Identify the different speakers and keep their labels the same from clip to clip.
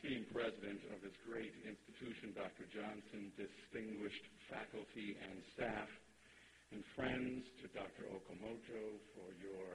Speaker 1: esteemed president of this great institution, Dr. Johnson, distinguished faculty and staff, and friends, to Dr. Okamoto for your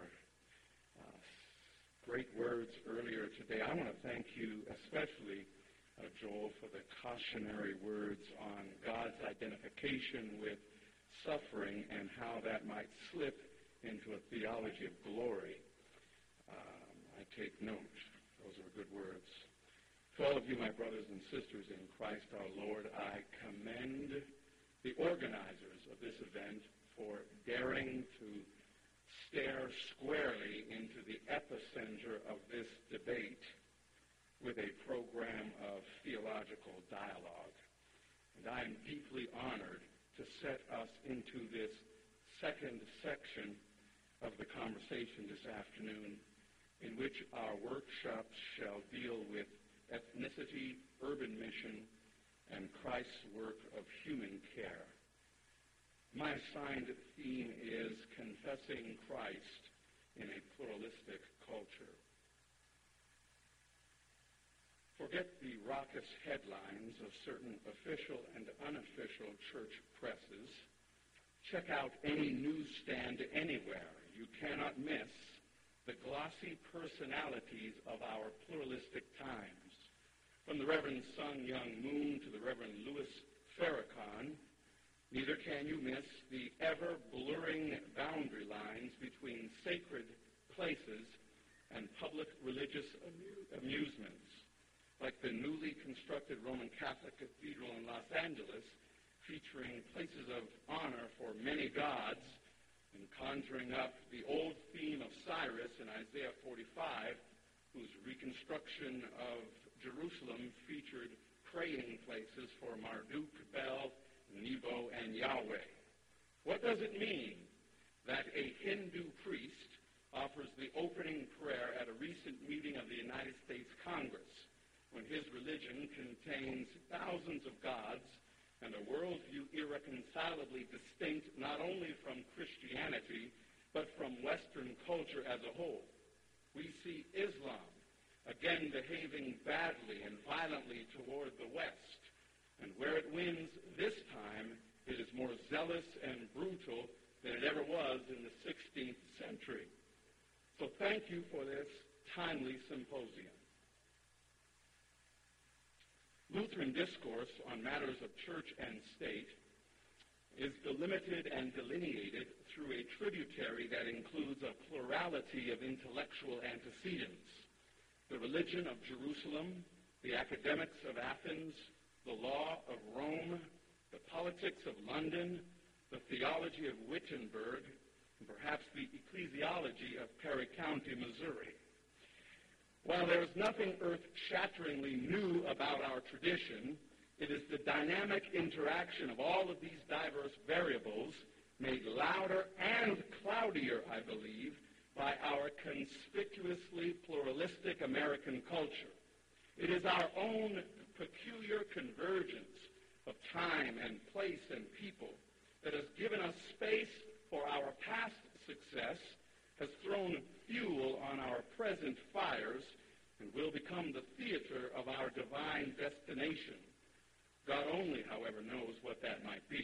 Speaker 1: great words earlier today. I want to thank you especially, Joel, for the cautionary words on God's identification with suffering and how that might slip into a theology of glory. I take note. Those are good words. To all of you, my brothers and sisters in Christ our Lord, I commend the organizers of this event for daring to stare squarely into the epicenter of this debate with a program of theological dialogue. And I am deeply honored to set us into this second section of the conversation this afternoon, in which our workshops shall deal with ethnicity, urban mission, and Christ's work of human care. My assigned theme is confessing Christ in a pluralistic culture. Forget the raucous headlines of certain official and unofficial church presses. Check out any newsstand anywhere. You cannot miss the glossy personalities of our pluralistic times. From the Reverend Sun Young Moon to the Reverend Louis Farrakhan, neither can you miss the ever-blurring boundary lines between sacred places and public religious amusements, like the newly constructed Roman Catholic Cathedral in Los Angeles, featuring places of honor for many gods, and conjuring up the old theme of Cyrus in Isaiah 45, whose reconstruction of Jerusalem featured praying places for Marduk, Bel, Nebo, and Yahweh. What does it mean that a Hindu priest offers the opening prayer at a recent meeting of the United States Congress, when his religion contains thousands of gods and a worldview irreconcilably distinct not only from Christianity, but from Western culture as a whole? We see Islam again behaving badly and violently toward the West. And where it wins this time, it is more zealous and brutal than it ever was in the 16th century. So thank you for this timely symposium. Lutheran discourse on matters of church and state is delimited and delineated through a tributary that includes a plurality of intellectual antecedents: the religion of Jerusalem, the academics of Athens, the law of Rome, the politics of London, the theology of Wittenberg, and perhaps the ecclesiology of Perry County, Missouri. While there is nothing earth-shatteringly new about our tradition, it is the dynamic interaction of all of these diverse variables made louder and cloudier, I believe, by our conspicuously pluralistic American culture. It is our own peculiar convergence of time and place and people that has given us space for our past success, has thrown fuel on our present fires, and will become the theater of our divine destination. God only, however, knows what that might be.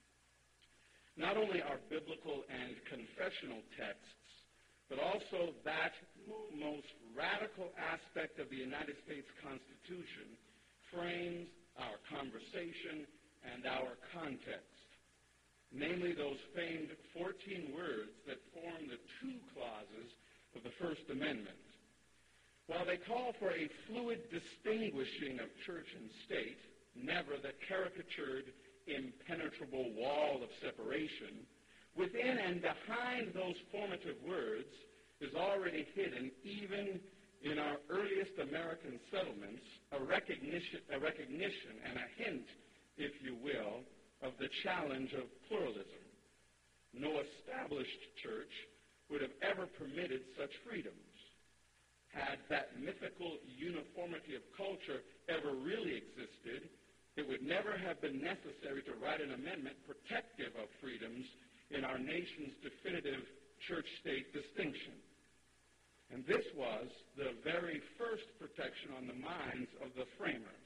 Speaker 1: Not only our biblical and confessional texts, but also that most radical aspect of the United States Constitution frames our conversation and our context, namely those famed 14 words that form the two clauses of the First Amendment. While they call for a fluid distinguishing of church and state, never the caricatured, impenetrable wall of separation, within and behind those formative words is already hidden, even in our earliest American settlements, a recognition and a hint, if you will, of the challenge of pluralism. No established church would have ever permitted such freedoms. Had that mythical uniformity of culture ever really existed, it would never have been necessary to write an amendment protective of freedoms in our nation's definitive church-state distinction. And this was the very first protection on the minds of the framers.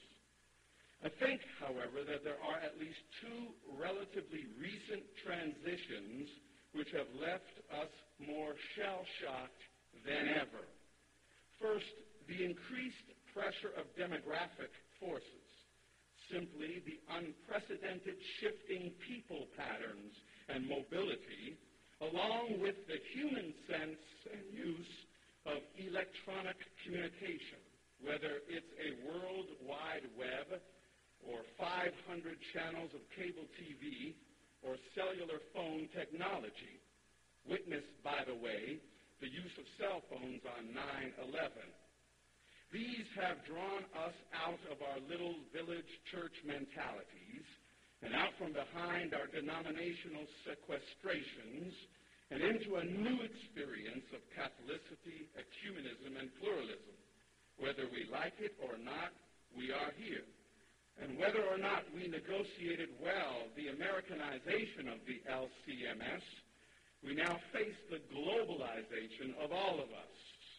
Speaker 1: I think, however, that there are at least two relatively recent transitions which have left us more shell-shocked than ever. First, the increased pressure of demographic forces, simply the unprecedented shifting people patterns and mobility, along with the human sense and use of electronic communication, whether it's a World Wide Web or 500 channels of cable TV or cellular phone technology. Witness, by the way, the use of cell phones on 9/11. These have drawn us out of our little village church mentalities and out from behind our denominational sequestrations and into a new experience of Catholicity, ecumenism, and pluralism. Whether we like it or not, we are here. And whether or not we negotiated well the Americanization of the LCMS, we now face the globalization of all of us.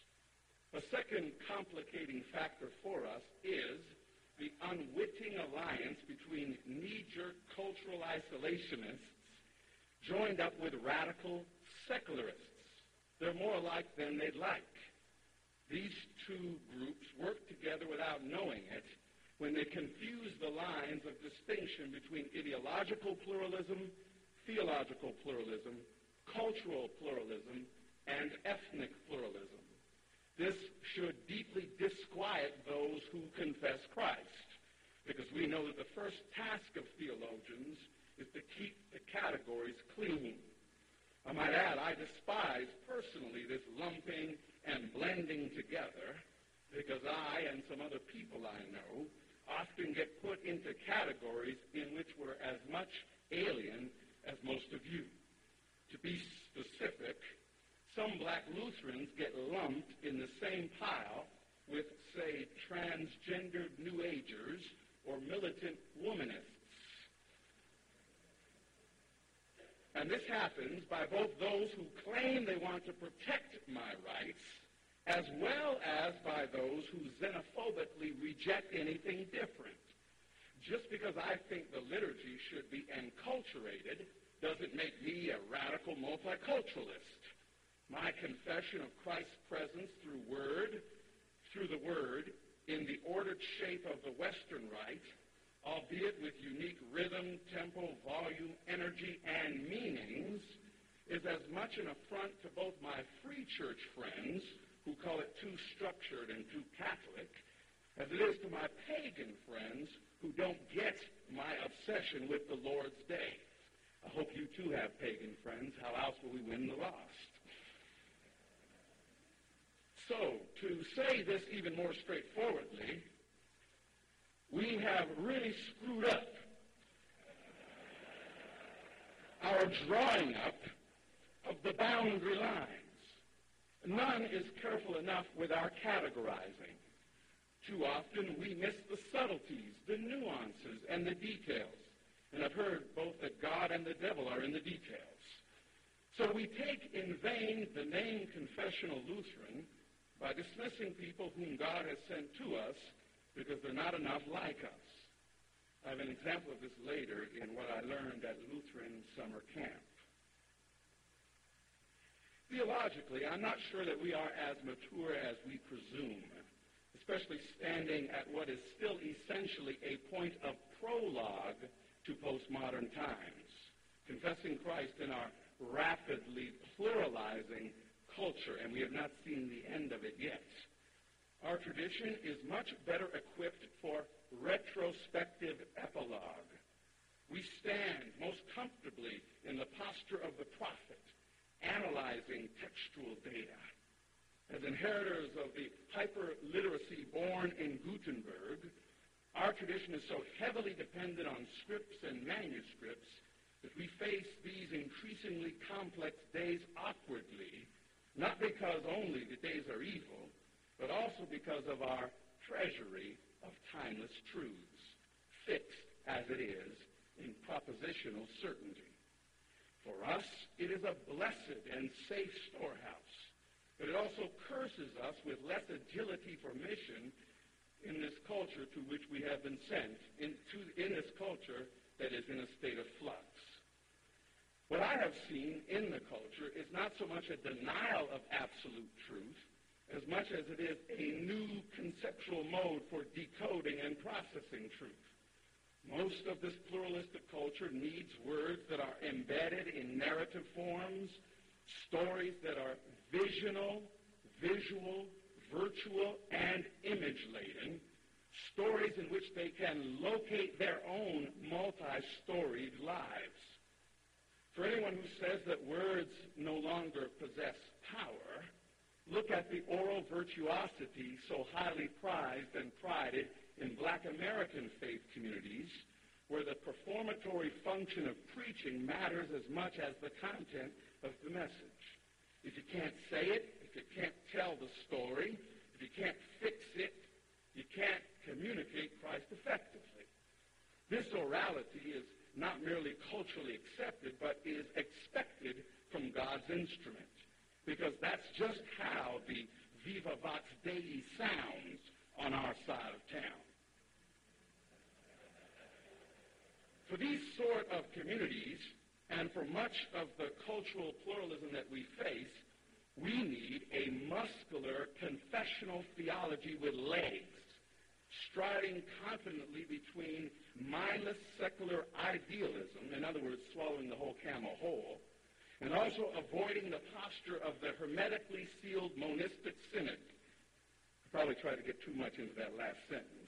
Speaker 1: A second complicating factor for us is the unwitting alliance between knee-jerk cultural isolationists joined up with radical secularists. They're more alike than they'd like. These two groups work together without knowing it when they confuse the lines of distinction between ideological pluralism, theological pluralism, cultural pluralism, and ethnic pluralism. This should deeply disquiet those who confess Christ, because we know that the first task of theologians is to keep the categories clean. I might add, I despise personally this lumping and blending together, because I and some other people I know often get put into categories in which we're as much alien as most of you. To be specific, some black Lutherans get lumped in the same pile with, say, transgendered New Agers or militant womanists. And this happens by both those who claim they want to protect my rights, as well as by those who xenophobically reject anything different. Just because I think the liturgy should be enculturated doesn't make me a radical multiculturalist. My confession of Christ's presence through the Word, in the ordered shape of the Western Rite, albeit with unique rhythm, tempo, volume, energy, and meanings, is as much an affront to both my free church friends, who call it too structured and too Catholic, as it is to my pagan friends who don't get my obsession with the Lord's Day. I hope you too have pagan friends. How else will we win the lost? So, to say this even more straightforwardly, we have really screwed up our drawing up of the boundary lines. None is careful enough with our categorizing. Too often we miss the subtleties, the nuances, and the details. And I've heard both that God and the devil are in the details. So we take in vain the name confessional Lutheran by dismissing people whom God has sent to us because they're not enough like us. I have an example of this later in what I learned at Lutheran summer camp. Theologically, I'm not sure that we are as mature as we presume, especially standing at what is still essentially a point of prologue to postmodern times, confessing Christ in our rapidly pluralizing culture, and we have not seen the end of it yet. Our tradition is much better equipped for retrospective epilogue. We stand most comfortably in the posture of the prophet, analyzing textual data. As inheritors of the hyper-literacy born in Gutenberg, our tradition is so heavily dependent on scripts and manuscripts that we face these increasingly complex days awkwardly, not because only the days are evil, but also because of our treasury of timeless truths, fixed as it is in propositional certainty. For us, it is a blessed and safe storehouse. But it also curses us with less agility for mission in this culture to which we have been sent, in this culture that is in a state of flux. What I have seen in the culture is not so much a denial of absolute truth as much as it is a new conceptual mode for decoding and processing truth. Most of this pluralistic culture needs words that are embedded in narrative forms, stories that are visional, visual, virtual, and image-laden, stories in which they can locate their own multi-storied lives. For anyone who says that words no longer possess power, look at the oral virtuosity so highly prized and prided in Black American faith communities, where the performatory function of preaching matters as much as the content of the message. If you can't say it, if you can't tell the story, if you can't fix it, you can't communicate Christ effectively. This orality is not merely culturally accepted, but is expected from God's instrument, because that's just how the Viva Vox Dei sounds on our side of town. For these sort of communities, and for much of the cultural pluralism that we face, we need a muscular confessional theology with legs, striding confidently between mindless secular idealism, in other words, swallowing the whole camel whole, and also avoiding the posture of the hermetically sealed monistic synod. I probably tried to get too much into that last sentence.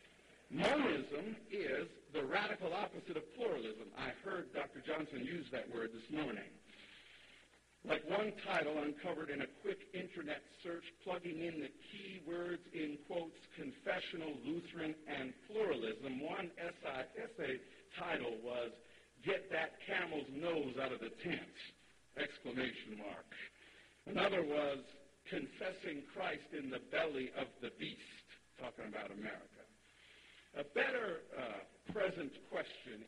Speaker 1: Monism is the radical opposite of pluralism. I heard Dr. Johnson use that word this morning. Like one title uncovered in a quick internet search, plugging in the key words in quotes, confessional, Lutheran, and pluralism, one essay title was, "Get That Camel's Nose Out of the Tent!" Exclamation mark. Another was, "Confessing Christ in the Belly of the Beast," talking about America. A better present question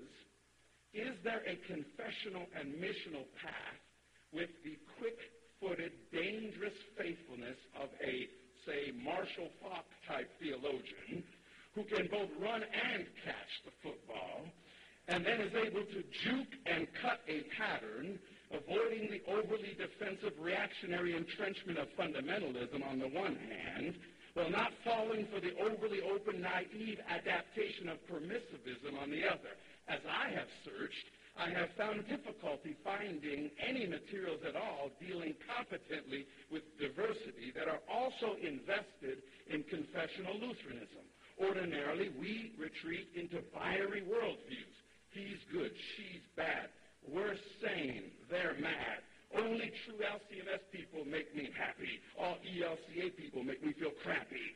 Speaker 1: is there a confessional and missional path with the quick-footed, dangerous faithfulness of a, say, Marshall Faulk-type theologian who can both run and catch the football, and then is able to juke and cut a pattern, avoiding the overly defensive reactionary entrenchment of fundamentalism on the one hand, while not falling for the overly open, naive adaptation of permissivism on the other. As I have searched, I have found difficulty finding any materials at all dealing competently with diversity that are also invested in confessional Lutheranism. Ordinarily, we retreat into binary worldviews. He's good, she's bad, we're sane, they're mad. Only true LCMS people make me happy. All ELCA people make me feel crappy.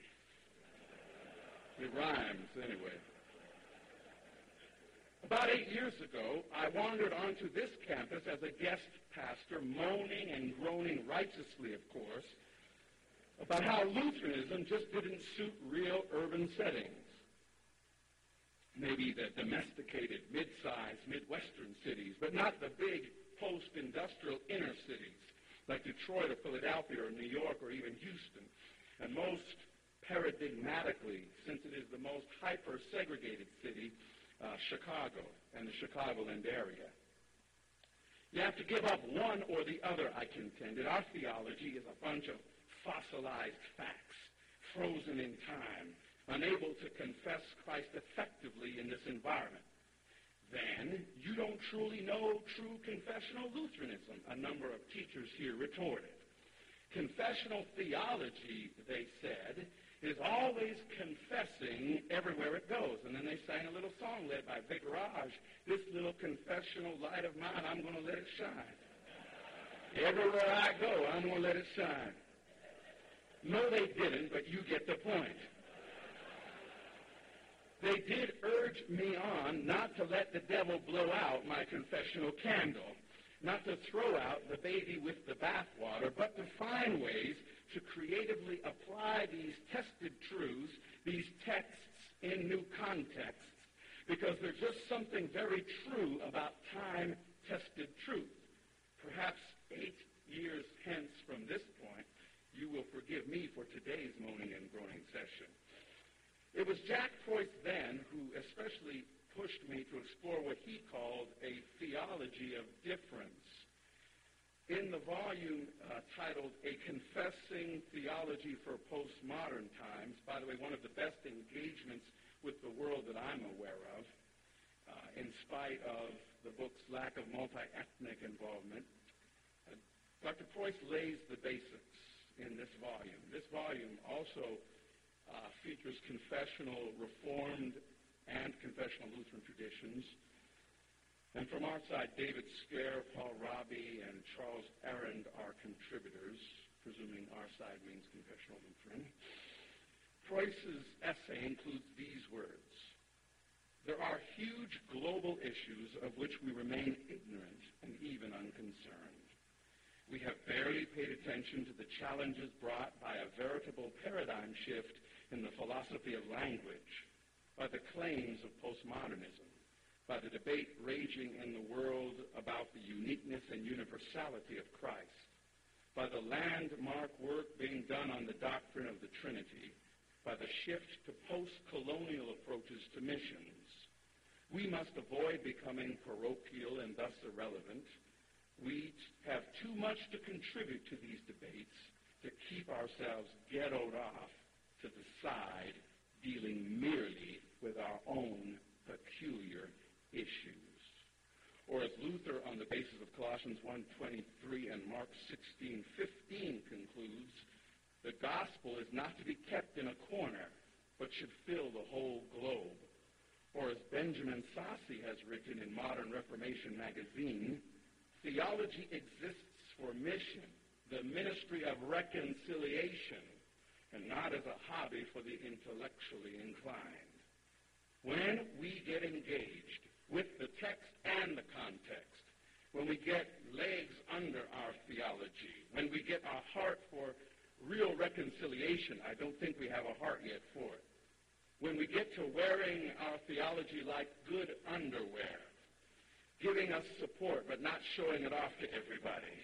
Speaker 1: It rhymes, anyway. About 8 years ago, I wandered onto this campus as a guest pastor, moaning and groaning righteously, of course, about how Lutheranism just didn't suit real urban settings. Maybe the domesticated, mid-sized, Midwestern cities, but not the big post-industrial inner cities like Detroit or Philadelphia or New York or even Houston. And most paradigmatically, since it is the most hyper-segregated city, Chicago and the Chicagoland area. You have to give up one or the other, I contended. Our theology is a bunch of fossilized facts, frozen in time, unable to confess Christ effectively in this environment. Then you don't truly know true confessional Lutheranism, a number of teachers here retorted. Confessional theology, they said, is always confessing everywhere it goes. And then they sang a little song led by Vic Raj, "This little confessional light of mine, I'm going to let it shine. Everywhere I go, I'm going to let it shine." No, they didn't, but you get the point. They did urge me on not to let the devil blow out my confessional candle, not to throw out the baby with the bathwater, but to find ways to creatively apply these tested truths, these texts in new contexts, because there's just something very true about time-tested truth. Perhaps 8 years hence from this point, you will forgive me for today's moaning and groaning session. It was Jack Preuss then who especially pushed me to explore what he called a theology of difference. In the volume titled A Confessing Theology for Postmodern Times, by the way, one of the best engagements with the world that I'm aware of, in spite of the book's lack of multi-ethnic involvement, Dr. Preuss lays the basics in this volume. This volume also features confessional Reformed and confessional Lutheran traditions. And from our side, David Scare, Paul Robbie, and Charles Arend are contributors, presuming our side means confessional Lutheran. Preuss's essay includes these words: "There are huge global issues of which we remain ignorant and even unconcerned. We have barely paid attention to the challenges brought by a veritable paradigm shift in the philosophy of language, by the claims of postmodernism, by the debate raging in the world about the uniqueness and universality of Christ, by the landmark work being done on the doctrine of the Trinity, by the shift to post-colonial approaches to missions. We must avoid becoming parochial and thus irrelevant. We have too much to contribute to these debates to keep ourselves ghettoed off to the side, dealing merely with our own peculiar issues." Or as Luther, on the basis of Colossians 1:23 and Mark 16:15 concludes, "The gospel is not to be kept in a corner, but should fill the whole globe." Or as Benjamin Sassi has written in Modern Reformation magazine, "Theology exists for mission, the ministry of reconciliation, and not as a hobby for the intellectually inclined." When we get engaged with the text and the context, when we get legs under our theology, when we get our heart for real reconciliation, I don't think we have a heart yet for it. When we get to wearing our theology like good underwear, giving us support but not showing it off to everybody.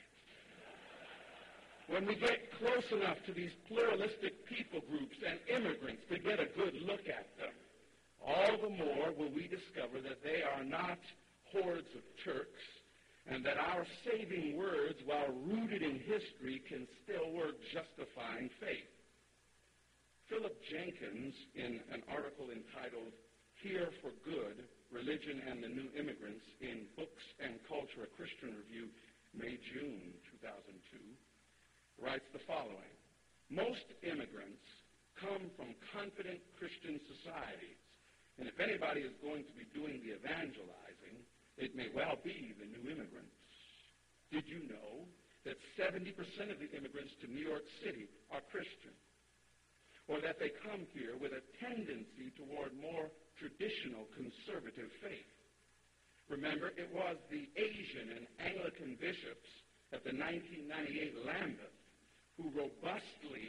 Speaker 1: When we get close enough to these pluralistic people groups and immigrants to get a good look at them, all the more will we discover that they are not hordes of Turks, and that our saving words, while rooted in history, can still work justifying faith. Philip Jenkins, in an article entitled "Here for Good, Religion and the New Immigrants" in Books and Culture, a Christian Review, May-June 2002, writes the following: "Most immigrants come from confident Christian societies, and if anybody is going to be doing the evangelizing, it may well be the new immigrants. Did you know that 70% of the immigrants to New York City are Christian? Or that they come here with a tendency toward more traditional conservative faith? Remember, it was the Asian and Anglican bishops at the 1998 Lambeth who robustly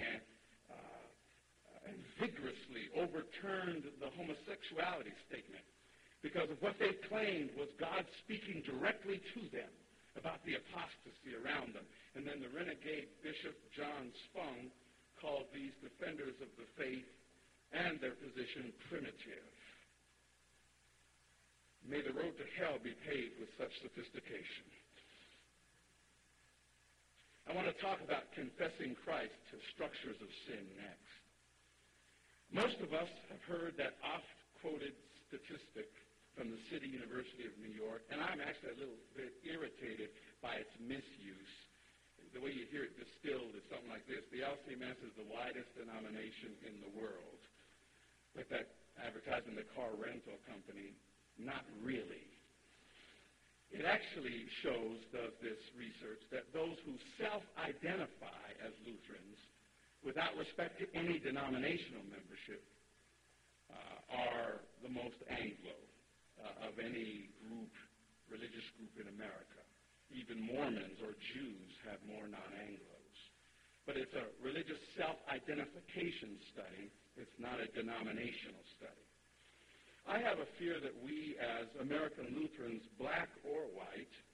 Speaker 1: and vigorously overturned the homosexuality statement because of what they claimed was God speaking directly to them about the apostasy around them. And then the renegade Bishop John Spong called these defenders of the faith and their position primitive. May the road to hell be paved with such sophistication." I want to talk about confessing Christ to structures of sin next. Most of us have heard that oft-quoted statistic from the City University of New York, and I'm actually a little bit irritated by its misuse. The way you hear it distilled is something like this: the LCMS is the widest denomination in the world. Like that advertising the car rental company, not really. It actually shows, does this research, that those who self-identify as Lutherans, without respect to any denominational membership, are the most Anglo of any group, religious group in America. Even Mormons or Jews have more non-Anglos. But it's a religious self-identification study. It's not a denominational study. I have a fear that we as American Lutherans, black or white,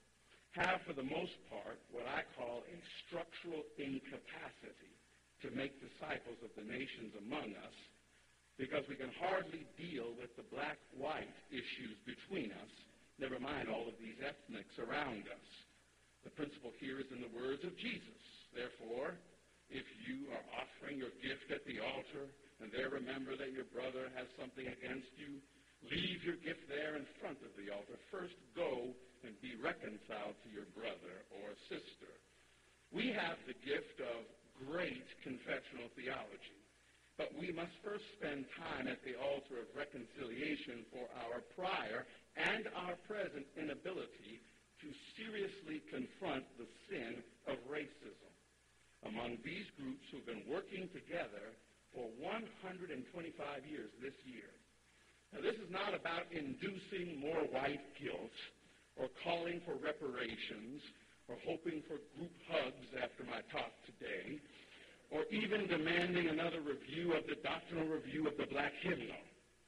Speaker 1: have, for the most part, what I call a structural incapacity to make disciples of the nations among us, because we can hardly deal with the black-white issues between us, never mind all of these ethnics around us. The principle here is in the words of Jesus. Therefore, if you are offering your gift at the altar and there remember that your brother has something against you, leave your gift there in front of the altar. First go and be reconciled to your brother or sister. We have the gift of great confessional theology, but we must first spend time at the altar of reconciliation for our prior and our present inability to seriously confront the sin of racism among these groups who've been working together for 125 years this year. Now, this is not about inducing more white guilt or calling for reparations or hoping for group hugs after my talk today, or even demanding another review of the doctrinal review of the black hymnal.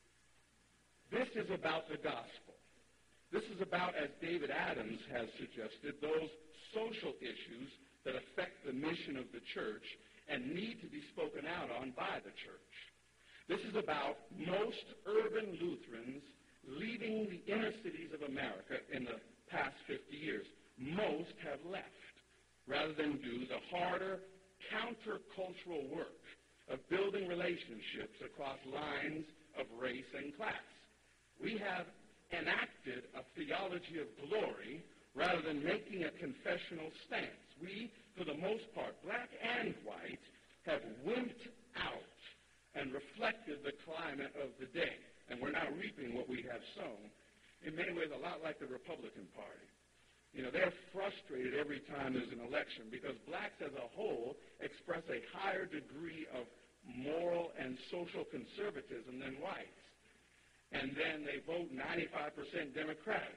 Speaker 1: This is about the gospel. This is about, as David Adams has suggested, those social issues that affect the mission of the church and need to be spoken out on by the church. This is about most urban Lutherans leaving the inner cities of America in the past 50 years. Most have left rather than do the harder countercultural work of building relationships across lines of race and class. We have enacted a theology of glory rather than making a confessional stance. We, for the most part, black and white, have wimped out and reflected the climate of the day. And we're now reaping what we have sown. In many ways, a lot like the Republican Party. You know, they're frustrated every time there's an election because blacks as a whole express a higher degree of moral and social conservatism than whites. And then they vote 95% Democratic.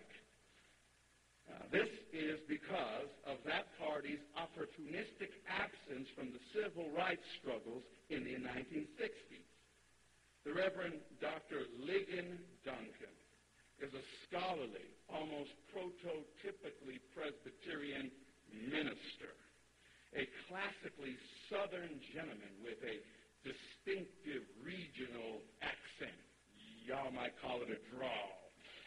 Speaker 1: This is because of that party's opportunistic absence from the civil rights struggles in the 1960s. The Reverend Dr. Ligon Duncan is a scholarly, almost prototypically Presbyterian minister, a classically Southern gentleman with a distinctive regional accent. Y'all might call it a drawl.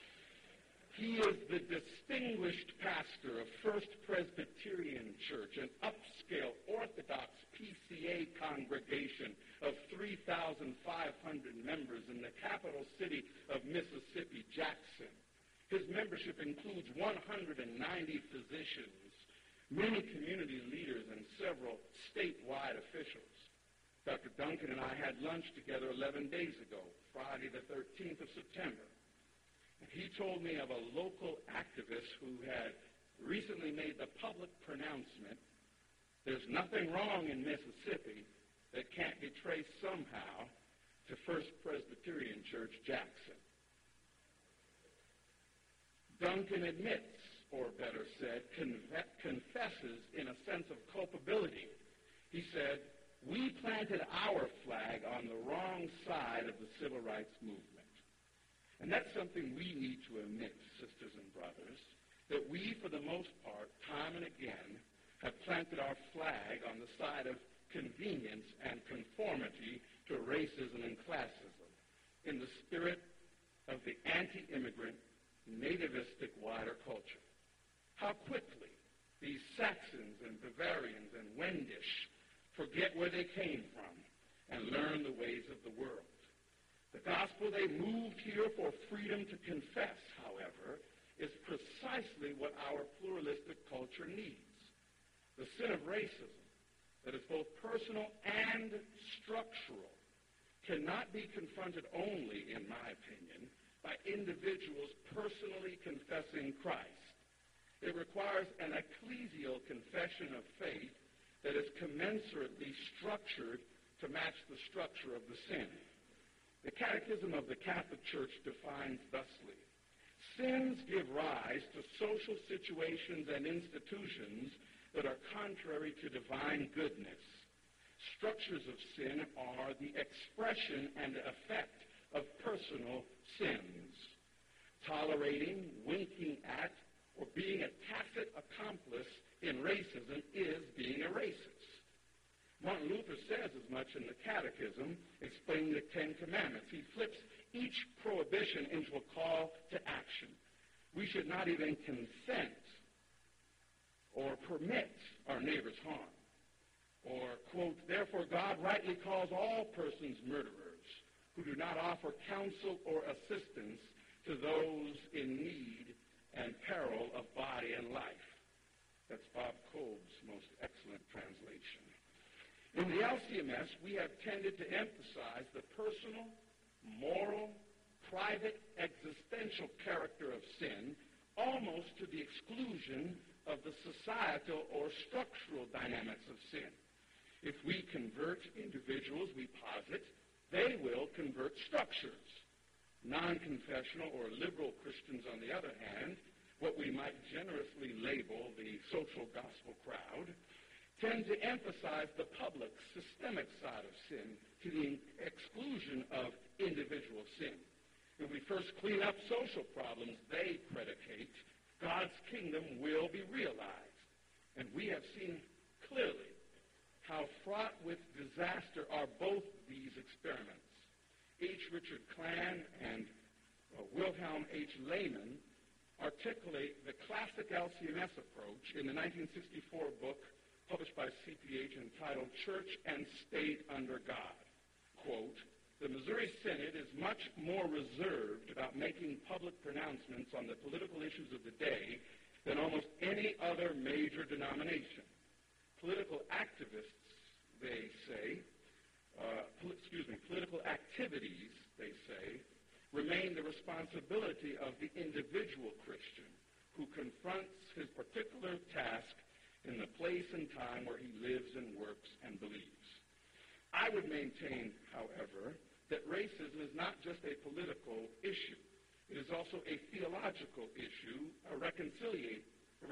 Speaker 1: He is the distinguished pastor of First Presbyterian Church, an upscale Orthodox PCA congregation of 3,500 members in the capital city of Mississippi, Jackson. His membership includes 190 physicians, many community leaders, and several statewide officials. Dr. Duncan and I had lunch together 11 days ago, Friday the 13th of September. And he told me of a local activist who had recently made the public pronouncement, there's nothing wrong in Mississippi that can't be traced somehow to First Presbyterian Church, Jackson. Duncan admits, or better said, confesses in a sense of culpability. He said, we planted our flag on the wrong side of the civil rights movement. And that's something we need to admit, sisters and brothers, that we, for the most part, time and again, have planted our flag on the side of convenience and conformity to racism and classism in the spirit of the anti-immigrant, nativistic wider culture. How quickly these Saxons and Bavarians and Wendish forget where they came from and learn the ways of the world. The gospel they moved here for freedom to confess, however, is precisely what our pluralistic culture needs. The sin of racism, that is both personal and structural, cannot be confronted only, in my opinion, by individuals personally confessing Christ. It requires an ecclesial confession of faith that is commensurately structured to match the structure of the sin. The Catechism of the Catholic Church defines thusly: sins give rise to social situations and institutions that are contrary to divine goodness. Structures of sin are the expression and effect of personal sins. Tolerating, winking at, or being a tacit accomplice in racism is being a racist. Martin Luther says as much in the Catechism, explaining the Ten Commandments. He flips each prohibition into a call to action. We should not even consent or permit our neighbor's harm. Or, quote, therefore God rightly calls all persons murderers who do not offer counsel or assistance to those in need and peril of body and life. That's Bob Kolb's most excellent translation. In the LCMS, we have tended to emphasize the personal, moral, private, existential character of sin, almost to the exclusion of the societal or structural dynamics of sin. If we convert individuals, we posit, they will convert structures. Non-confessional or liberal Christians, on the other hand, what we might generously label the social gospel crowd, tend to emphasize the public, systemic side of sin to the exclusion of individual sin. When we first clean up social problems, they predicate God's kingdom will be realized. And we have seen clearly how fraught with disaster are both these experiments. H. Richard Klan and Wilhelm H. Lehman articulate the classic LCMS approach in the 1964 book published by CPH entitled Church and State Under God. Quote, the Missouri Synod is much more reserved about making public pronouncements on the political issues of the day than almost any other major denomination. Political activists, they say, political activities, they say, remain the responsibility of the individual Christian who confronts his particular task in the place and time where he lives and works and believes. I would maintain, however, that racism is not just a political issue. It is also a theological issue, a reconciliation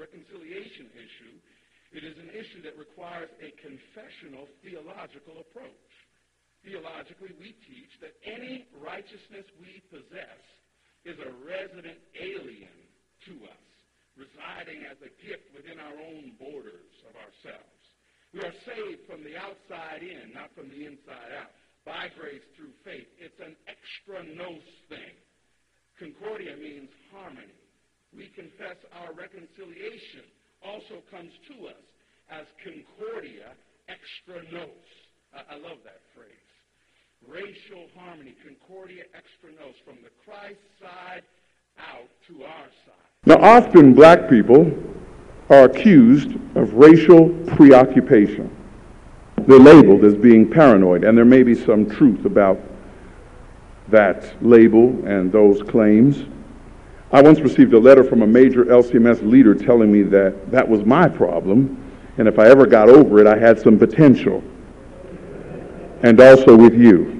Speaker 1: issue. It is an issue that requires a confessional theological approach. Theologically, we teach that any righteousness we possess is a resident alien to us, residing as a gift within our own borders of ourselves. We are saved from the outside in, not from the inside out, by grace through faith. It's an extra nos thing. Concordia means harmony. We confess our reconciliation also comes to us as concordia extra nos. I love that phrase. Racial harmony, concordia extra nos, from the Christ side out to our side.
Speaker 2: Now, often black people are accused of racial preoccupation. They're labeled as being paranoid, and there may be some truth about that label and those claims. I once received a letter from a major LCMS leader telling me that that was my problem, and if I ever got over it, I had some potential. And also with you.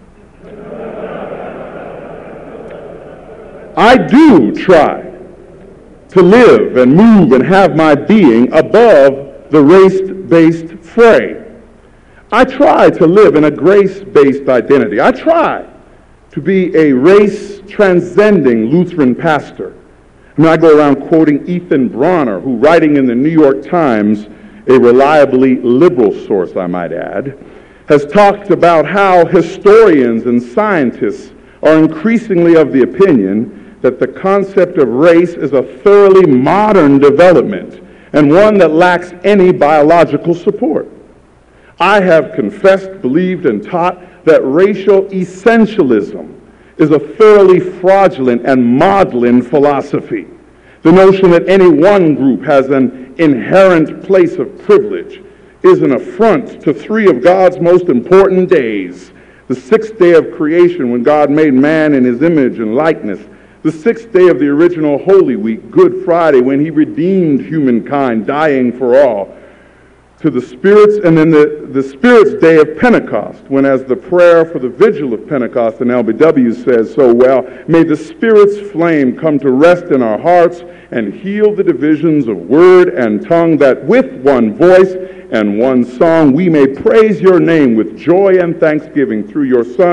Speaker 2: I do try to live and move and have my being above the race-based fray. I try to live in a grace-based identity. I try to be a race-transcending Lutheran pastor. I go around quoting Ethan Bronner, who, writing in the New York Times, a reliably liberal source, I might add, has talked about how historians and scientists are increasingly of the opinion that the concept of race is a thoroughly modern development and one that lacks any biological support. I have confessed, believed, and taught that racial essentialism is a thoroughly fraudulent and maudlin philosophy. The notion that any one group has an inherent place of privilege is an affront to three of God's most important days: the sixth day of creation, when God made man in his image and likeness; the sixth day of the original Holy Week, Good Friday, when he redeemed humankind, dying for all; to the spirits, and then the Spirit's day of Pentecost, when, as the prayer for the vigil of Pentecost in LBW says so well, may the Spirit's flame come to rest in our hearts and heal the divisions of word and tongue, that with one voice and one song we may praise your name with joy and thanksgiving through your Son,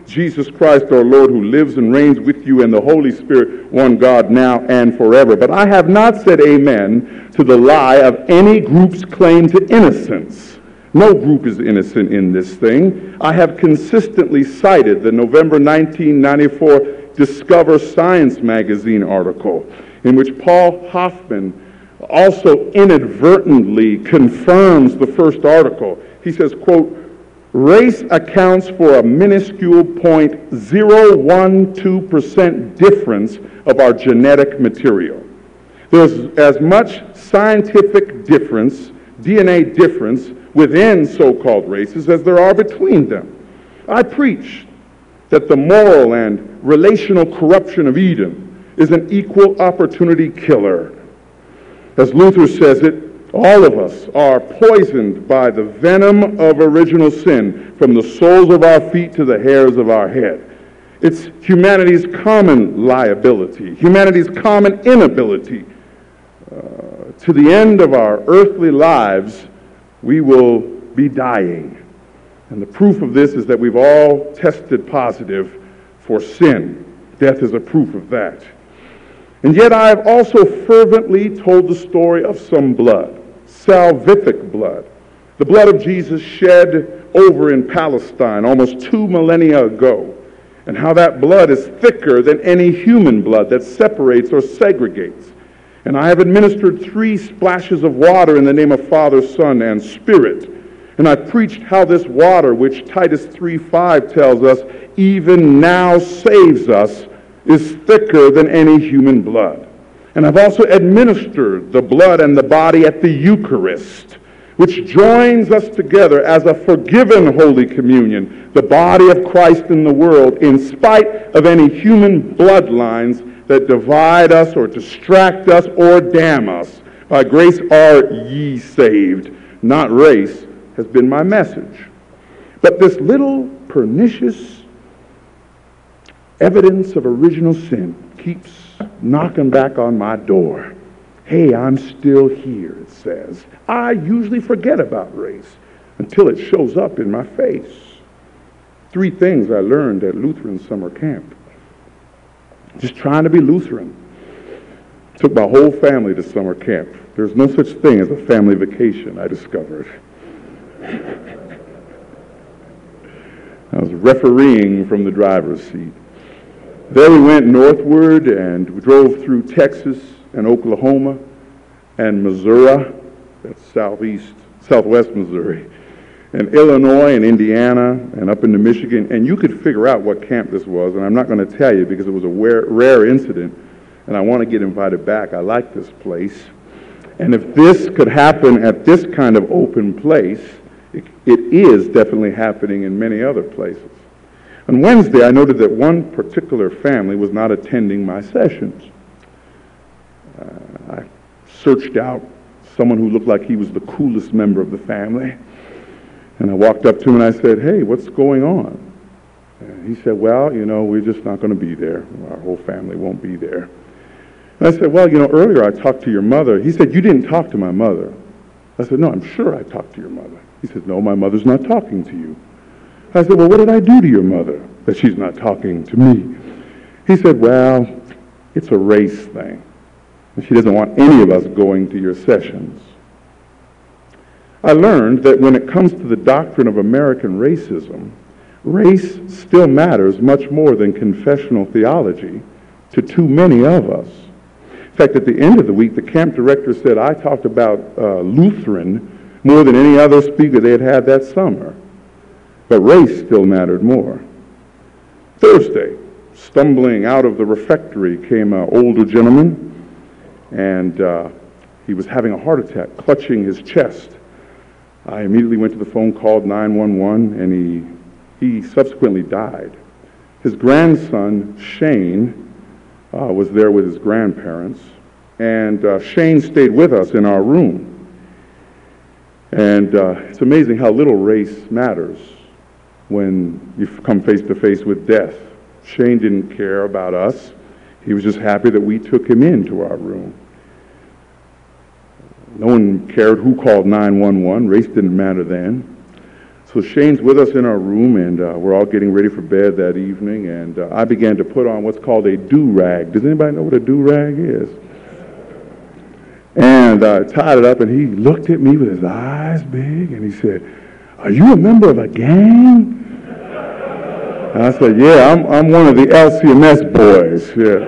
Speaker 2: Jesus Christ our Lord, who lives and reigns with you and the Holy Spirit, one God, now and forever. But I have not said amen to the lie of any group's claim to innocence. No group is innocent in this thing. I have consistently cited the November 1994 Discover Science magazine article in which Paul Hoffman also inadvertently confirms the first article. He says, quote, race accounts for a minuscule 0.012% difference of our genetic material. There's as much scientific difference, DNA difference, within so-called races as there are between them. I preach that the moral and relational corruption of Eden is an equal opportunity killer. As Luther says it, all of us are poisoned by the venom of original sin, from the soles of our feet to the hairs of our head. It's humanity's common liability, humanity's common inability. To the end of our earthly lives, we will be dying. And the proof of this is that we've all tested positive for sin. Death is a proof of that. And yet I have also fervently told the story of some blood, salvific blood, the blood of Jesus shed over in Palestine almost 2 millennia ago, and how that blood is thicker than any human blood that separates or segregates. And I have administered 3 splashes of water in the name of Father, Son, and Spirit. And I preached how this water, which Titus 3:5 tells us, even now saves us, is thicker than any human blood. And I've also administered the blood and the body at the Eucharist, which joins us together as a forgiven Holy Communion, the body of Christ in the world, in spite of any human bloodlines that divide us or distract us or damn us. By grace are ye saved, not race, has been my message. But this little pernicious evidence of original sin keeps knocking back on my door. Hey, I'm still here, it says. I usually forget about race until it shows up in my face. 3 things I learned at Lutheran summer camp. Just trying to be Lutheran. Took my whole family to summer camp. There's no such thing as a family vacation, I discovered. I was refereeing from the driver's seat. There we went northward, and we drove through Texas and Oklahoma and Missouri, that's southwest Missouri, and Illinois and Indiana and up into Michigan. And you could figure out what camp this was, and I'm not going to tell you because it was a rare incident, and I want to get invited back. I like this place. And if this could happen at this kind of open place, it is definitely happening in many other places. On Wednesday, I noted that one particular family was not attending my sessions. I searched out someone who looked like he was the coolest member of the family. And I walked up to him and I said, hey, what's going on? And he said, well, we're just not going to be there. Our whole family won't be there. And I said, well, earlier I talked to your mother. He said, you didn't talk to my mother. I said, no, I'm sure I talked to your mother. He said, no, my mother's not talking to you. I said, well, what did I do to your mother that she's not talking to me? He said, well, it's a race thing. And she doesn't want any of us going to your sessions. I learned that when it comes to the doctrine of American racism, race still matters much more than confessional theology to too many of us. In fact, at the end of the week, the camp director said I talked about Lutheran more than any other speaker they had that summer. But race still mattered more. Thursday, stumbling out of the refectory came an older gentleman, and he was having a heart attack, clutching his chest. I immediately went to the phone, called 911, and he subsequently died. His grandson, Shane, was there with his grandparents, and Shane stayed with us in our room. And it's amazing how little race matters when you come face to face with death. Shane didn't care about us. He was just happy that we took him into our room. No one cared who called 911. Race didn't matter then. So Shane's with us in our room, and we're all getting ready for bed that evening, and I began to put on what's called a do-rag. Does anybody know what a do-rag is? And I tied it up, and he looked at me with his eyes big, and he said, "Are you a member of a gang?" And I said, "Yeah, I'm one of the LCMS boys." Yeah.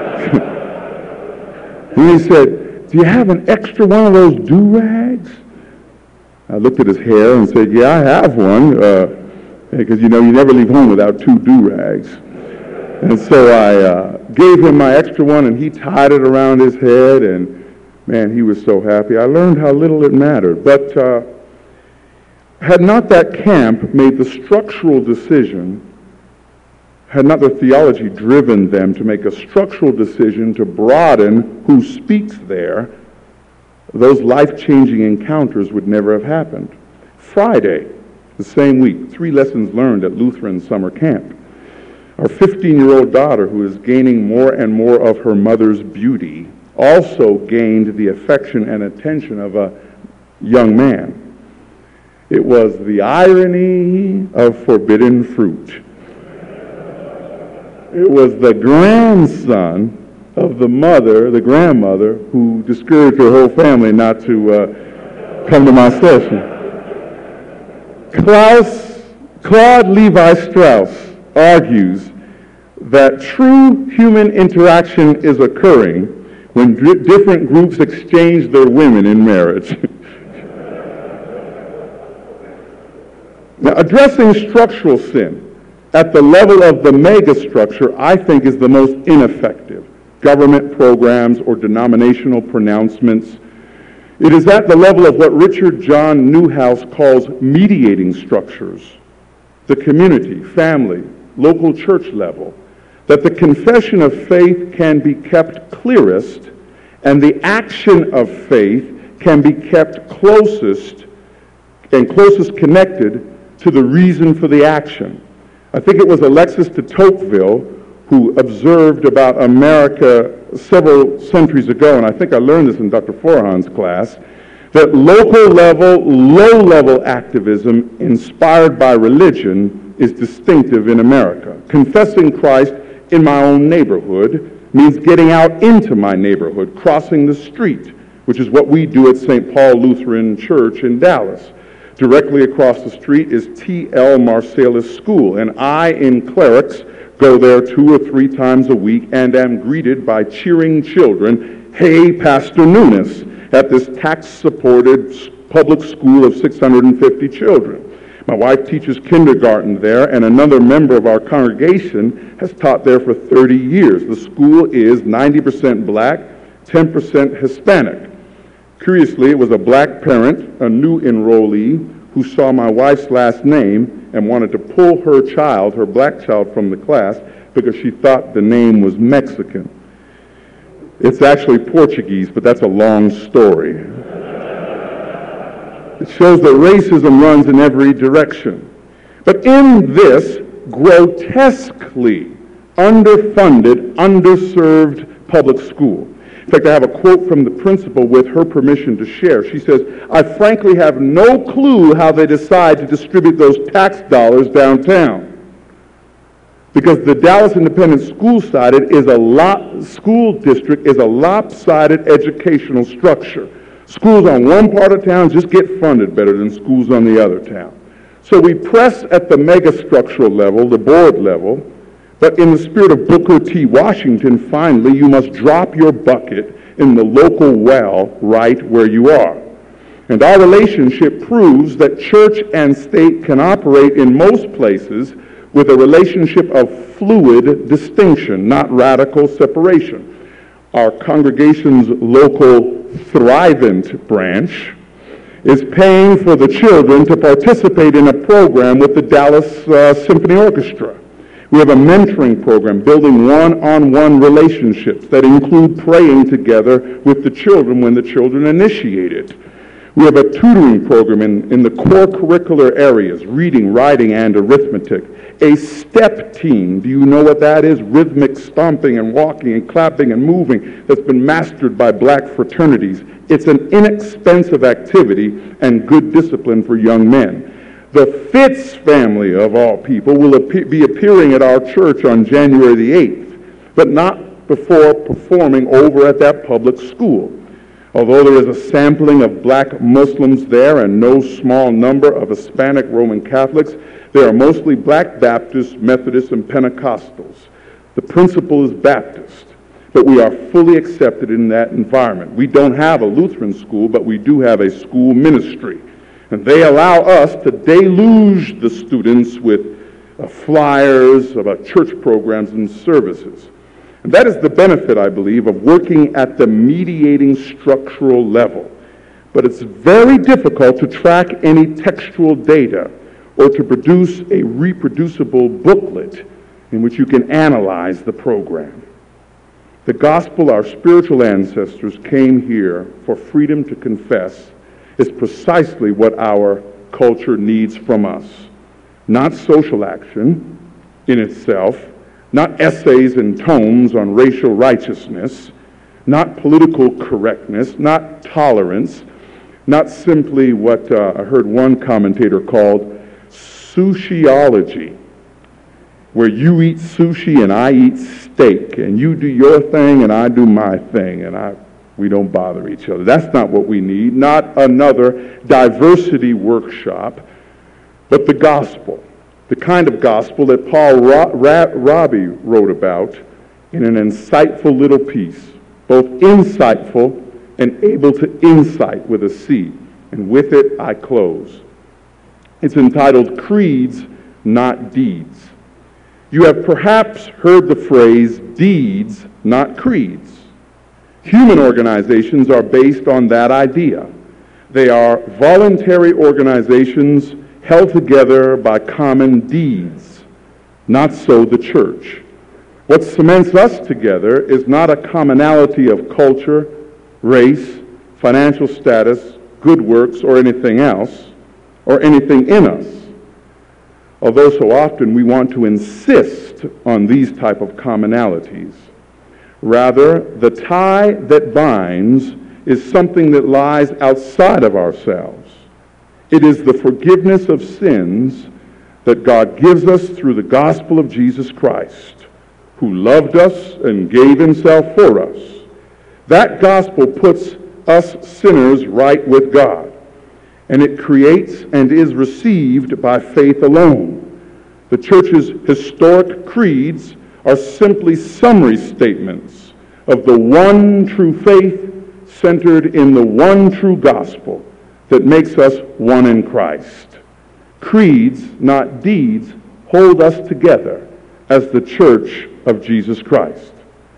Speaker 2: And he said, "Do you have an extra one of those do-rags?" I looked at his hair and said, "Yeah, I have one," because you never leave home without two do-rags. And so I gave him my extra one, and he tied it around his head, and man, he was so happy. I learned how little it mattered. But had not that camp made the structural decision, had not the theology driven them to make a structural decision to broaden who speaks there, those life-changing encounters would never have happened. Friday, the same week, 3 lessons learned at Lutheran summer camp. Our 15-year-old daughter, who is gaining more and more of her mother's beauty, also gained the affection and attention of a young man. It was the irony of forbidden fruit. It was the grandson of the grandmother, who discouraged her whole family not to come to my session. Claude Levi-Strauss argues that true human interaction is occurring when different groups exchange their women in marriage. Now, addressing structural sin at the level of the megastructure, I think, is the most ineffective. Government programs or denominational pronouncements. It is at the level of what Richard John Newhouse calls mediating structures, the community, family, local church level, that the confession of faith can be kept clearest and the action of faith can be kept closest connected to the reason for the action. I think it was Alexis de Tocqueville who observed about America several centuries ago, and I think I learned this in Dr. Forhan's class, that local level, low-level activism inspired by religion is distinctive in America. Confessing Christ in my own neighborhood means getting out into my neighborhood, crossing the street, which is what we do at St. Paul Lutheran Church in Dallas. Directly across the street is T.L. Marsalis School, and I, in clerics, go there 2 or 3 times a week and am greeted by cheering children, "Hey, Pastor Nunes," at this tax-supported public school of 650 children. My wife teaches kindergarten there, and another member of our congregation has taught there for 30 years. The school is 90% black, 10% Hispanic. Curiously, it was a black parent, a new enrollee, who saw my wife's last name and wanted to pull her child, her black child, from the class because she thought the name was Mexican. It's actually Portuguese, but that's a long story. It shows that racism runs in every direction. But in this grotesquely underfunded, underserved public school, in fact, I have a quote from the principal with her permission to share. She says, "I frankly have no clue how they decide to distribute those tax dollars downtown. Because the Dallas Independent School District is a lopsided educational structure. Schools on one part of town just get funded better than schools on the other town. So we press at the megastructural level, the board level, but in the spirit of Booker T. Washington, finally, you must drop your bucket in the local well right where you are. And our relationship proves that church and state can operate in most places with a relationship of fluid distinction, not radical separation. Our congregation's local Thrivent branch is paying for the children to participate in a program with the Dallas Symphony Orchestra. We have a mentoring program, building one-on-one relationships that include praying together with the children when the children initiate it. We have a tutoring program in the core curricular areas, reading, writing, and arithmetic. A step team, do you know what that is? Rhythmic stomping and walking and clapping and moving that's been mastered by black fraternities. It's an inexpensive activity and good discipline for young men. The Fitz family, of all people, will be appearing at our church on January the 8th, but not before performing over at that public school. Although there is a sampling of black Muslims there and no small number of Hispanic Roman Catholics, they are mostly black Baptists, Methodists, and Pentecostals. The principal is Baptist, but we are fully accepted in that environment. We don't have a Lutheran school, but we do have a school ministry. And they allow us to deluge the students with flyers about church programs and services. And that is the benefit, I believe, of working at the mediating structural level. But it's very difficult to track any textual data or to produce a reproducible booklet in which you can analyze the program. The gospel our spiritual ancestors came here for freedom to confess is precisely what our culture needs from us. Not social action in itself, not essays and tomes on racial righteousness, not political correctness, not tolerance, not simply what I heard one commentator called sushiology, where you eat sushi and I eat steak, and you do your thing and I do my thing, and we don't bother each other. That's not what we need. Not another diversity workshop, but the gospel, the kind of gospel that Paul Robbie wrote about in an insightful little piece, both insightful and able to insight with a C. And with it, I close. It's entitled Creeds, Not Deeds. You have perhaps heard the phrase, deeds, not creeds. Human organizations are based on that idea. They are voluntary organizations held together by common deeds. Not so the church. What cements us together is not a commonality of culture, race, financial status, good works, or anything else, or anything in us. Although so often we want to insist on these type of commonalities. Rather, the tie that binds is something that lies outside of ourselves. It is the forgiveness of sins that God gives us through the gospel of Jesus Christ, who loved us and gave himself for us. That gospel puts us sinners right with God. And it creates and is received by faith alone. The church's historic creeds are simply summary statements of the one true faith centered in the one true gospel that makes us one in Christ. Creeds, not deeds, hold us together as the church of Jesus Christ.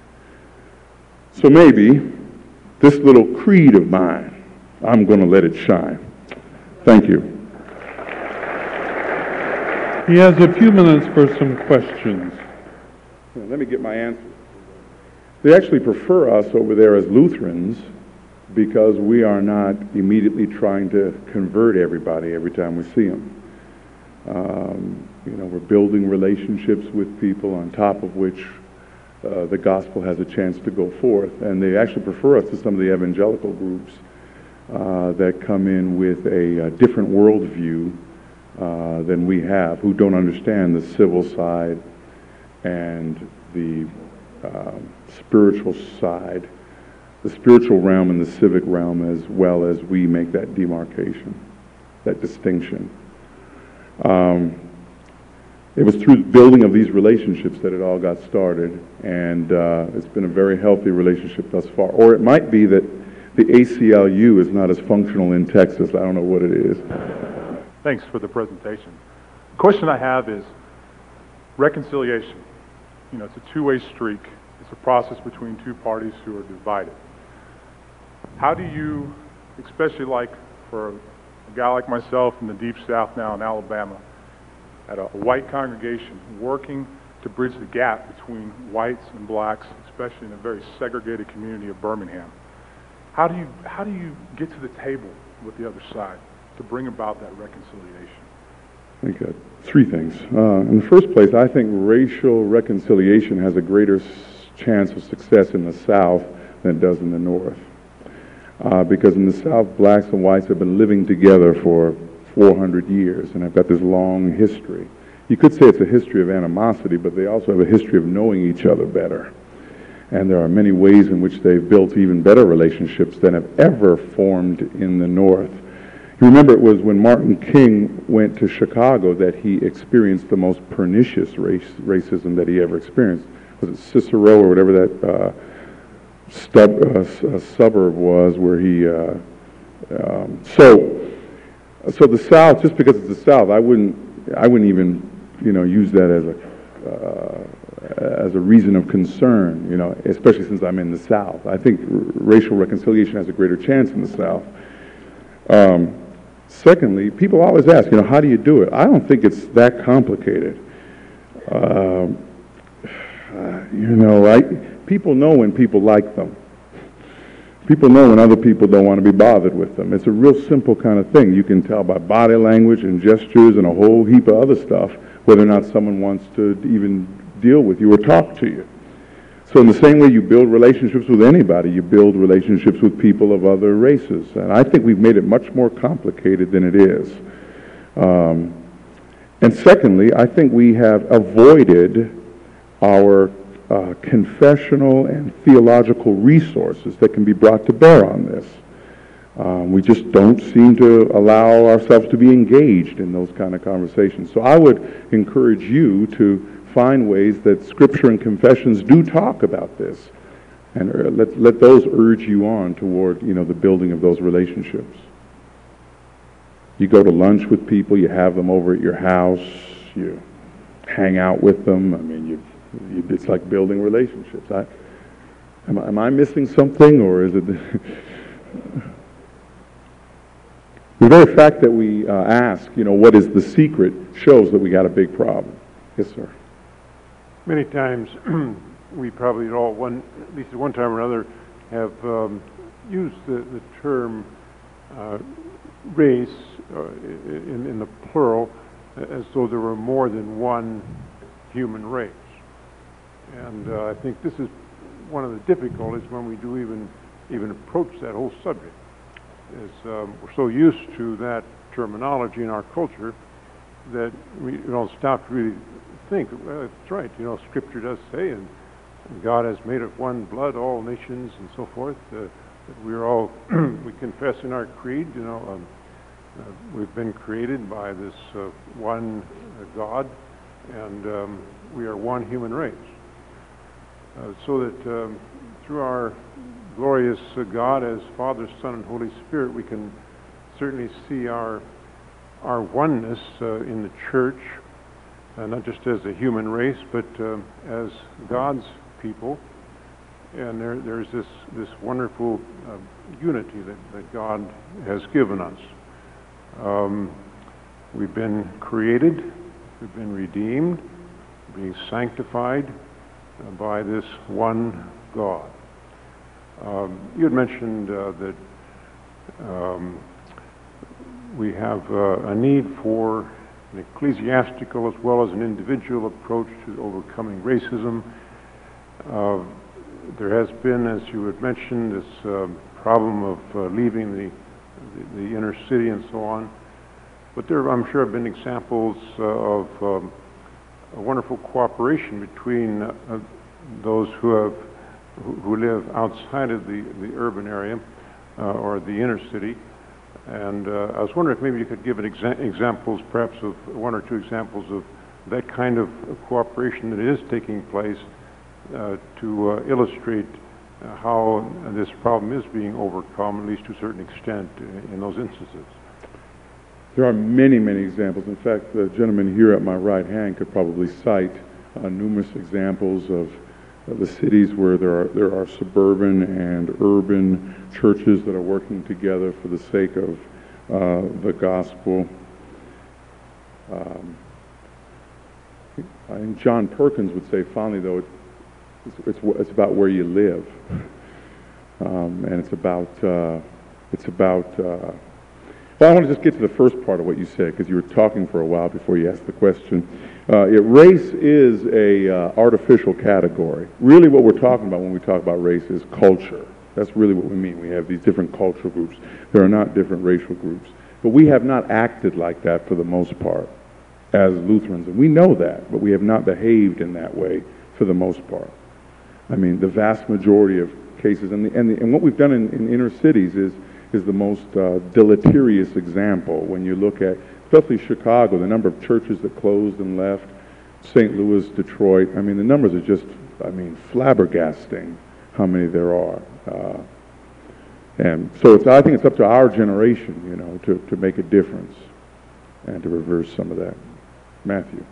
Speaker 2: So maybe this little creed of mine, I'm going to let it shine. Thank you.
Speaker 3: He has a few minutes for some questions.
Speaker 2: Let me get my answer. They actually prefer us over there as Lutherans because we are not immediately trying to convert everybody every time we see them. We're building relationships with people on top of which the gospel has a chance to go forth. And they actually prefer us to some of the evangelical groups that come in with a different worldview than we have, who don't understand the civil side and the spiritual side, the spiritual realm and the civic realm, as well as we make that demarcation, that distinction. It was through the building of these relationships that it all got started, and it's been a very healthy relationship thus far. Or it might be that the ACLU is not as functional in Texas. I don't know what it is.
Speaker 4: Thanks for the presentation. The question I have is reconciliation. It's a two-way streak. It's a process between two parties who are divided. How do you, especially like for a guy like myself in the Deep South now in Alabama, at a white congregation, working to bridge the gap between whites and blacks, especially in a very segregated community of Birmingham, how do you get to the table with the other side to bring about that reconciliation?
Speaker 2: I think three things. In the first place, I think racial reconciliation has a greater chance of success in the South than it does in the North. Because in the South, blacks and whites have been living together for 400 years and have got this long history. You could say it's a history of animosity, but they also have a history of knowing each other better. And there are many ways in which they've built even better relationships than have ever formed in the North. You remember it was when Martin King went to Chicago that he experienced the most pernicious racism that he ever experienced. Was it Cicero or whatever that suburb was where he... So the South, just because it's the South, I wouldn't even use that as a reason of concern, especially since I'm in the South. I think racial reconciliation has a greater chance in the South. Secondly, people always ask, how do you do it? I don't think it's that complicated. People know when people like them. People know when other people don't want to be bothered with them. It's a real simple kind of thing. You can tell by body language and gestures and a whole heap of other stuff whether or not someone wants to even deal with you or talk to you. So in the same way you build relationships with anybody, you build relationships with people of other races. And I think we've made it much more complicated than it is. And secondly, I think we have avoided our confessional and theological resources that can be brought to bear on this. We just don't seem to allow ourselves to be engaged in those kind of conversations. So I would encourage you to find ways that Scripture and confessions do talk about this, and let those urge you on toward the building of those relationships. You go to lunch with people, you have them over at your house, you hang out with them. I mean, it's like building relationships. Am I missing something, or is it... The very fact that we ask, what is the secret, shows that we got a big problem. Yes, sir.
Speaker 5: Many times, we probably all, at least at one time or another, have used the term race in the plural as though there were more than one human race. And I think this is one of the difficulties when we do even approach that whole subject. Is we're so used to that terminology in our culture that we don't stop to really think, well, that's right, Scripture does say, and God has made of one blood all nations and so forth, that we're all, we confess in our creed, we've been created by this one God, and we are one human race. So that through our glorious God as Father, Son, and Holy Spirit, we can certainly see our oneness in the church, not just as a human race, but as God's people. And there's this wonderful unity that God has given us. We've been created, we've been redeemed, being sanctified by this one God. You had mentioned that we have a need for an ecclesiastical as well as an individual approach to overcoming racism. There has been, as you had mentioned, this problem of leaving the inner city and so on. But there, I'm sure, have been examples of a wonderful cooperation between those who live outside of the urban area or the inner city. And I was wondering if maybe you could give examples, perhaps of one or two examples of that kind of cooperation that is taking place to illustrate how this problem is being overcome, at least to a certain extent, in those instances.
Speaker 2: There are many, many examples. In fact, the gentleman here at my right hand could probably cite numerous examples of the cities where there are suburban and urban churches that are working together for the sake of the gospel. I think John Perkins would say fondly, though, it's about where you live, and it's about. Well, I want to just get to the first part of what you said, because you were talking for a while before you asked the question. Race is a artificial category. Really what we're talking about when we talk about race is culture. That's really what we mean. We have these different cultural groups. There are not different racial groups. But we have not acted like that for the most part as Lutherans. And we know that, but we have not behaved in that way for the most part. I mean, the vast majority of cases, and what we've done in inner cities is the most deleterious example. When you look at, especially Chicago, the number of churches that closed and left, St. Louis, Detroit, I mean, the numbers are just, I mean, flabbergasting how many there are. And so I think it's up to our generation, you know, to make a difference and to reverse some of that. Matthew.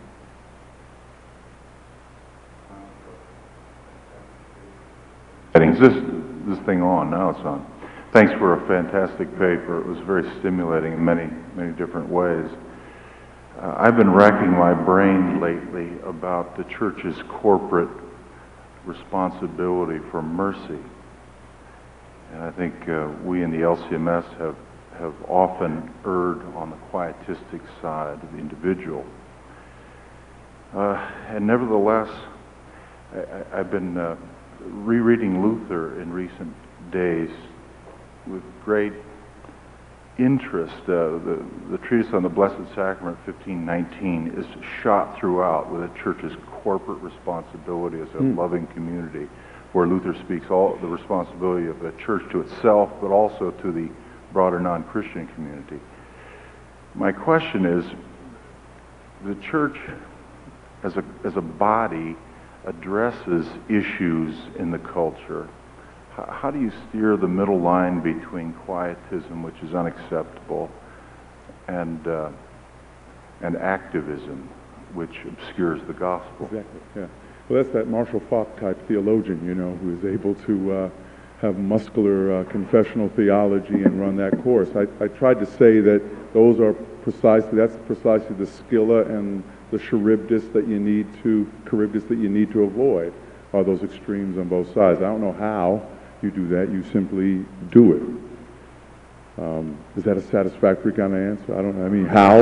Speaker 6: Is this thing on? Now it's on. Thanks for a fantastic paper. It was very stimulating in many, many different ways. I've been racking my brain lately about the church's corporate responsibility for mercy. And I think we in the LCMS have often erred on the quietistic side of the individual. And nevertheless, I've been rereading Luther in recent days with great interest. The treatise on the Blessed Sacrament, 1519, is shot throughout with a church's corporate responsibility as a loving community, where Luther speaks all the responsibility of the church to itself, but also to the broader non-Christian community. My question is, the church as a body addresses issues in the culture. How do you steer the middle line between quietism, which is unacceptable, and activism, which obscures the gospel?
Speaker 2: Exactly, yeah. Well, that's that Marshall Falk type theologian, you know, who is able to have muscular confessional theology and run that course. I tried to say that that's precisely the Scylla and the Charybdis that you need to avoid, are those extremes on both sides. I don't know how you do that. You simply do it. Is that a satisfactory kind of answer? I don't know. I mean, how?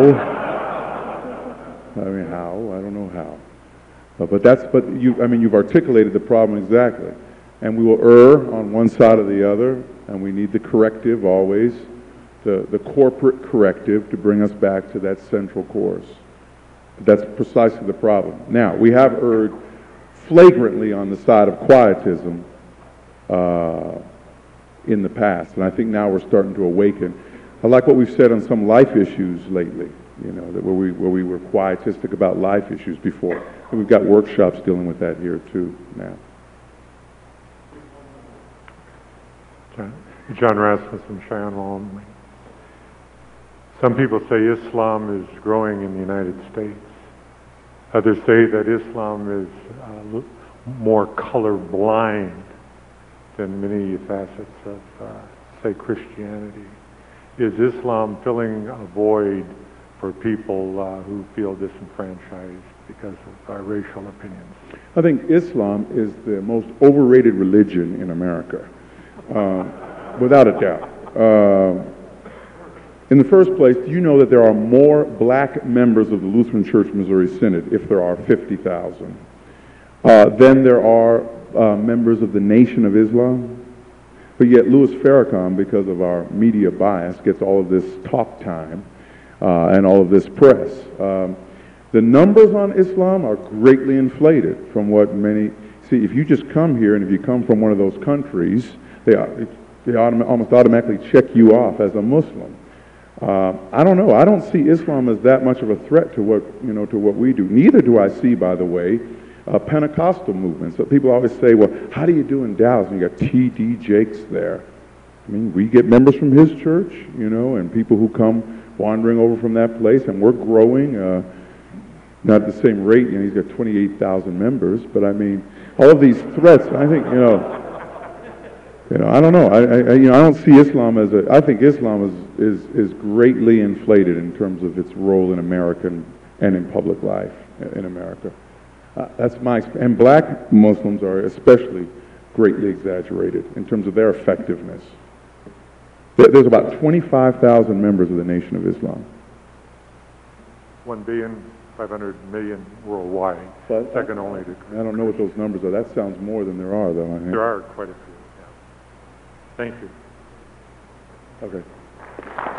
Speaker 2: I don't know how. You've articulated the problem exactly. And we will err on one side or the other, and we need the corrective always, the corporate corrective to bring us back to that central course. That's precisely the problem. Now, we have erred flagrantly on the side of quietism in the past, and I think now we're starting to awaken. I like what we've said on some life issues lately, you know, that where we were quietistic about life issues before. And we've got workshops dealing with that here too now.
Speaker 5: John Rasmussen, Cheyenne Wallen. Some people say Islam is growing in the United States. Others say that Islam is more colorblind than many facets of, say, Christianity. Is Islam filling a void for people who feel disenfranchised because of our racial opinions?
Speaker 2: I think Islam is the most overrated religion in America, without a doubt. In the first place, do you know that there are more black members of the Lutheran Church Missouri Synod, if there are 50,000, than there are members of the Nation of Islam? But yet Louis Farrakhan, because of our media bias, gets all of this talk time and all of this press. The numbers on Islam are greatly inflated from what many... See, if you just come here and if you come from one of those countries, they almost automatically check you off as a Muslim. I don't know. I don't see Islam as that much of a threat to what we do. Neither do I see, by the way, Pentecostal movements. So people always say, well, how do you do in Dallas? And you got T.D. Jakes there. I mean, we get members from his church, you know, and people who come wandering over from that place, and we're growing, not at the same rate. You know, he's got 28,000 members, but I mean, all of these threats, I think, I don't know. I don't see Islam as I think Islam is greatly inflated in terms of its role in American and in public life in America. That's and black Muslims are especially greatly exaggerated in terms of their effectiveness. There's about 25,000 members of the Nation of Islam.
Speaker 5: 1,500,000,000 worldwide, second only to...
Speaker 2: I don't know what those numbers are. That sounds more than there are, though. I think.
Speaker 5: There are quite a few, yeah. Thank you.
Speaker 2: Okay.